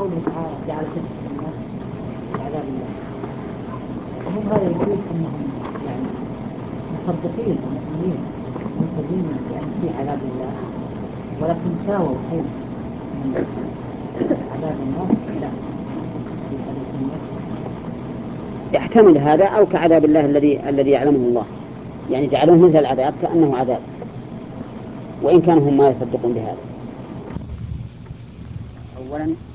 قوله تعالى جعل فتنة الناس بعذاب الله، هم هذا يقول أنهم يعني مصدقين مؤمنين ملتزمين بأن في عذاب الله، ولكن ساووا شيء من عذاب الناس لا في هذه الناس. يحتمل هذا أو كعذاب الله الذي يعلمه الله، يعني جعلوه مثل العذاب كأنه عذاب، وإن كانوا هم ما يصدقون بهذا. أولا